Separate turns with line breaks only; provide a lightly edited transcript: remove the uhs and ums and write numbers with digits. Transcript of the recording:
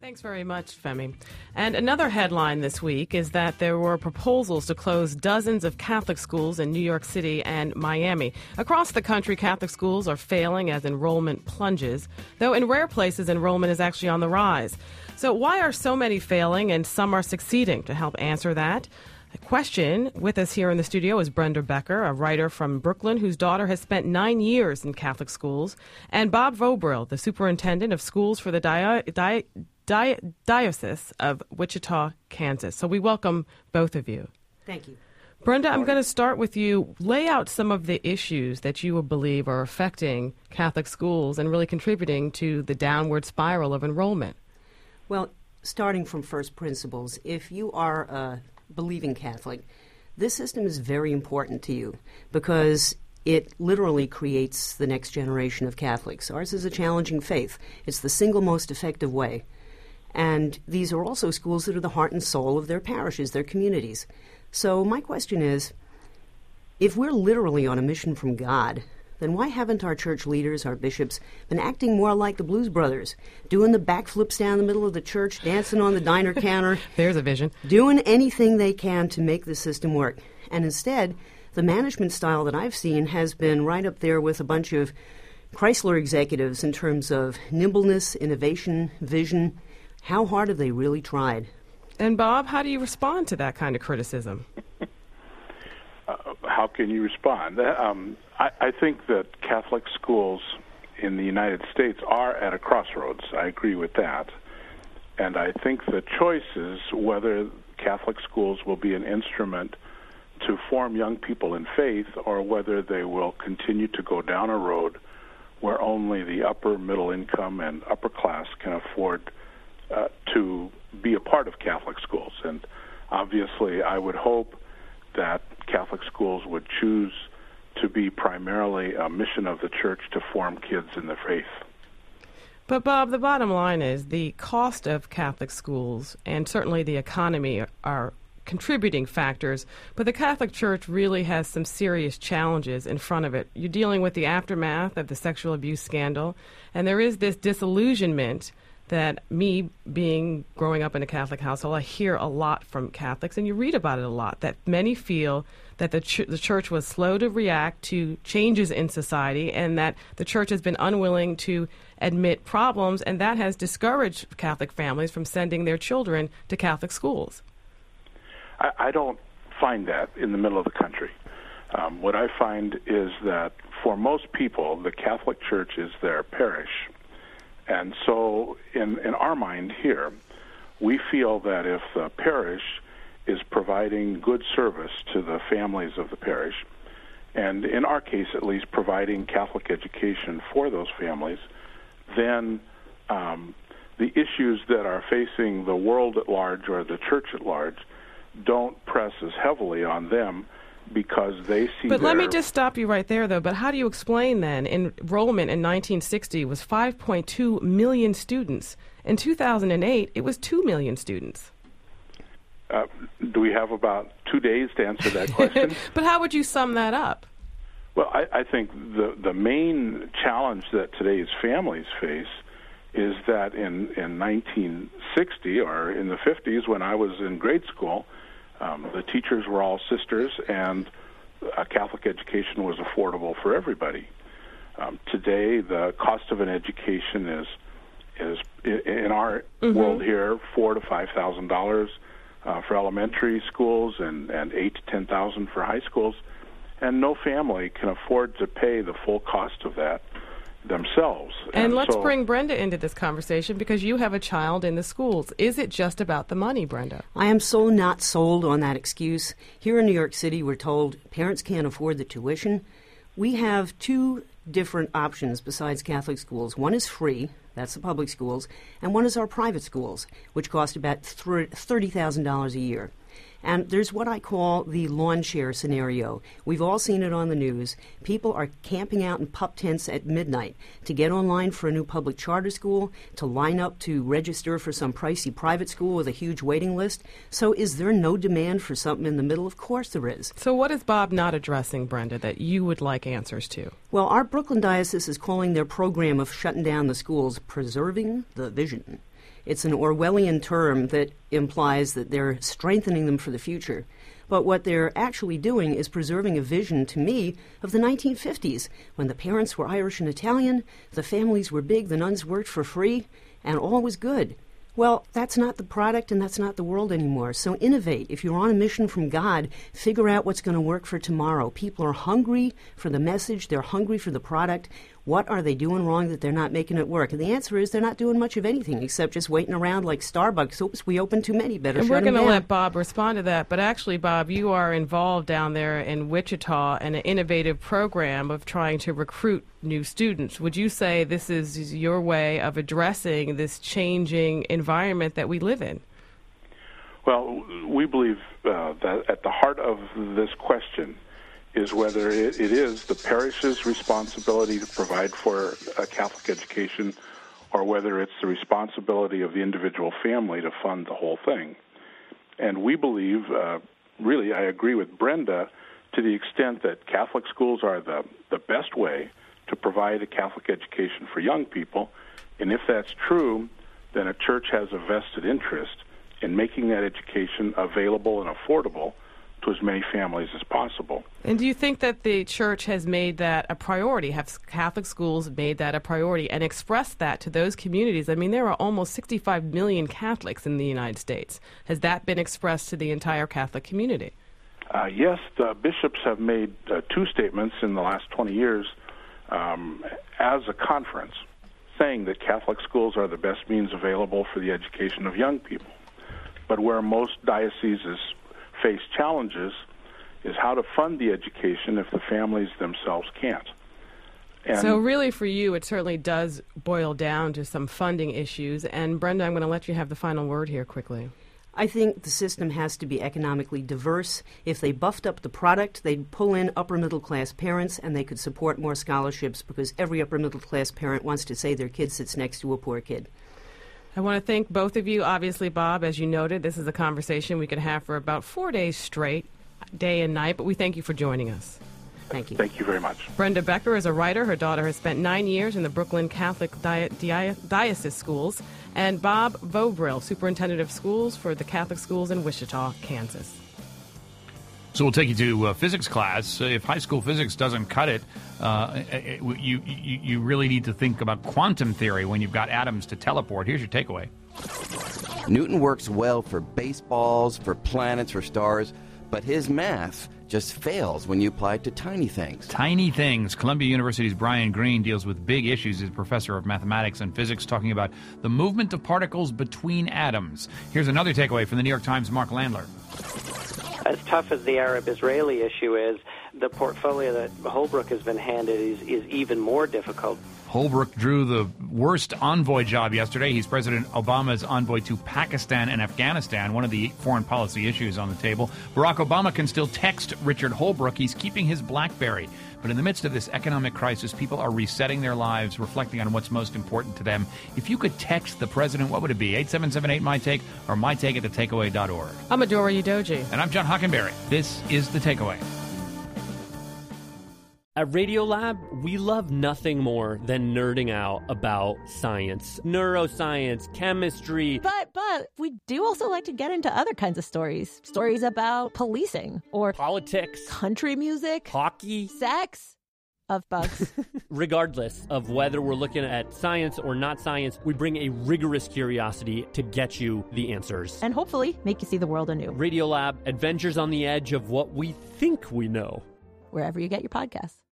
Thanks very much, Femi. And another headline this week is that there were proposals to close dozens of Catholic schools in New York City and Miami. Across the country, Catholic schools are failing as enrollment plunges, though in rare places enrollment is actually on the rise. So why are so many failing and some are succeeding? To help answer that question, with us here in the studio is Brenda Becker, a writer from Brooklyn whose daughter has spent 9 years in Catholic schools, and Bob Vobril, the superintendent of schools for the Diocese of Wichita, Kansas. So we welcome both of you.
Thank you.
Brenda, I'm going to start with you. Lay out some of the issues that you believe are affecting Catholic schools and really contributing to the downward spiral of enrollment.
Well, starting from first principles, if you are a believing Catholic, this system is very important to you because it literally creates the next generation of Catholics. Ours is a challenging faith. It's the single most effective way. And these are also schools that are the heart and soul of their parishes, their communities. So my question is, if we're literally on a mission from God, then why haven't our church leaders, our bishops, been acting more like the Blues Brothers, doing the backflips down the middle of the church, dancing on the diner counter?
There's a vision.
Doing anything they can to make the system work. And instead, the management style that I've seen has been right up there with a bunch of Chrysler executives in terms of nimbleness, innovation, vision. How hard have they really tried?
And Bob, how do you respond to that kind of criticism?
How can you respond? I think that Catholic schools in the United States are at a crossroads. I agree with that. And I think the choice is whether Catholic schools will be an instrument to form young people in faith or whether they will continue to go down a road where only the upper middle income and upper class can afford to be a part of Catholic schools. And obviously I would hope that Catholic schools would choose to be primarily a mission of the church to form kids in the faith.
But Bob, the bottom line is the cost of Catholic schools and certainly the economy are contributing factors, but the Catholic Church really has some serious challenges in front of it. You're dealing with the aftermath of the sexual abuse scandal, and there is this disillusionment that growing up in a Catholic household, I hear a lot from Catholics, and you read about it a lot, that many feel that the church was slow to react to changes in society and that the church has been unwilling to admit problems, and that has discouraged Catholic families from sending their children to Catholic schools.
I don't find that in the middle of the country. What I find is that for most people, the Catholic Church is their parish. And so in our mind here, we feel that if the parish is providing good service to the families of the parish, and in our case at least providing Catholic education for those families, then the issues that are facing the world at large or the church at large don't press as heavily on them because they see
But let me just stop you right there, though. But how do you explain, then, enrollment in 1960 was 5.2 million students. In 2008, it was 2 million students.
Do we have about 2 days to answer that question?
But how would you sum that up?
Well, I think the main challenge that today's families face is that in 1960 or in the 50s, when I was in grade school, the teachers were all sisters, and Catholic education was affordable for everybody. Today, the cost of an education is in our world here $4,000 to $5,000 for elementary schools, and $8,000 to $10,000 for high schools, and no family can afford to pay the full cost of that themselves.
And let's bring Brenda into this conversation because you have a child in the schools. Is it just about the money, Brenda?
I am so not sold on that excuse. Here in New York City, we're told parents can't afford the tuition. We have two different options besides Catholic schools. One is free, that's the public schools, and one is our private schools, which cost about $30,000 a year. And there's what I call the lawn chair scenario. We've all seen it on the news. People are camping out in pup tents at midnight to get online for a new public charter school, to line up to register for some pricey private school with a huge waiting list. So is there no demand for something in the middle? Of course there is.
So what is Bob not addressing, Brenda, that you would like answers to?
Well, our Brooklyn Diocese is calling their program of shutting down the schools Preserving the Vision. It's an Orwellian term that implies that they're strengthening them for the future. But what they're actually doing is preserving a vision, to me, of the 1950s, when the parents were Irish and Italian, the families were big, the nuns worked for free, and all was good. Well, that's not the product and that's not the world anymore. So innovate. If you're on a mission from God, figure out what's going to work for tomorrow. People are hungry for the message. They're hungry for the product. What are they doing wrong that they're not making it work? And the answer is they're not doing much of anything except just waiting around like Starbucks. Oops, we opened too many. Better
and
shut them
we're
down.
going to let Bob respond to that. But actually, Bob, you are involved down there in Wichita in an innovative program of trying to recruit new students. Would you say this is your way of addressing this changing environment that we live in?
Well, we believe that at the heart of this question is whether it is the parish's responsibility to provide for a Catholic education or whether it's the responsibility of the individual family to fund the whole thing. And we believe, really, I agree with Brenda, to the extent that Catholic schools are the best way to provide a Catholic education for young people. And if that's true, then a church has a vested interest in making that education available and affordable to as many families as possible.
And do you think that the church has made that a priority? Have Catholic schools made that a priority and expressed that to those communities? I mean, there are almost 65 million Catholics in the United States. Has that been expressed to the entire Catholic community?
Yes, the bishops have made two statements in the last 20 years as a conference, saying that Catholic schools are the best means available for the education of young people. But where most dioceses face challenges is how to fund the education if the families themselves can't. And
so really for you, it certainly does boil down to some funding issues. And Brenda, I'm going to let you have the final word here quickly.
I think the system has to be economically diverse. If they buffed up the product, they'd pull in upper-middle-class parents, and they could support more scholarships because every upper-middle-class parent wants to say their kid sits next to a poor kid.
I want to thank both of you. Obviously, Bob, as you noted, this is a conversation we could have for about 4 days straight, day and night, but we thank you for joining us.
Thank you.
Thank you very much.
Brenda Becker is a writer. Her daughter has spent 9 years in the Brooklyn Catholic Diocese Schools. And Bob Vobril, Superintendent of Schools for the Catholic Schools in Wichita, Kansas.
So we'll take you to physics class. If high school physics doesn't cut it, you really need to think about quantum theory when you've got atoms to teleport. Here's your takeaway.
Newton works well for baseballs, for planets, for stars, but his math just fails when you apply it to tiny things.
Tiny things. Columbia University's Brian Greene deals with big issues. He's a professor of mathematics and physics, talking about the movement of particles between atoms. Here's another takeaway from the New York Times' Mark Landler.
As tough as the Arab-Israeli issue is, the portfolio that Holbrooke has been handed is even more difficult.
Holbrooke drew the worst envoy job yesterday. He's President Obama's envoy to Pakistan and Afghanistan, one of the foreign policy issues on the table. Barack Obama can still text Richard Holbrooke. He's keeping his BlackBerry. But in the midst of this economic crisis, people are resetting their lives, reflecting on what's most important to them. If you could text the president, what would it be? 877-8-MY-TAKE or mytake@thetakeaway.org.
I'm Adora Udoji.
And I'm John Hockenberry. This is The Takeaway.
At Radiolab, we love nothing more than nerding out about science, neuroscience, chemistry.
But we do also like to get into other kinds of stories. Stories about policing or
Politics,
country music,
hockey,
sex, of bugs.
Regardless of whether we're looking at science or not science, we bring a rigorous curiosity to get you the answers.
And hopefully make you see the world anew.
Radiolab, adventures on the edge of what we think we know.
Wherever you get your podcasts.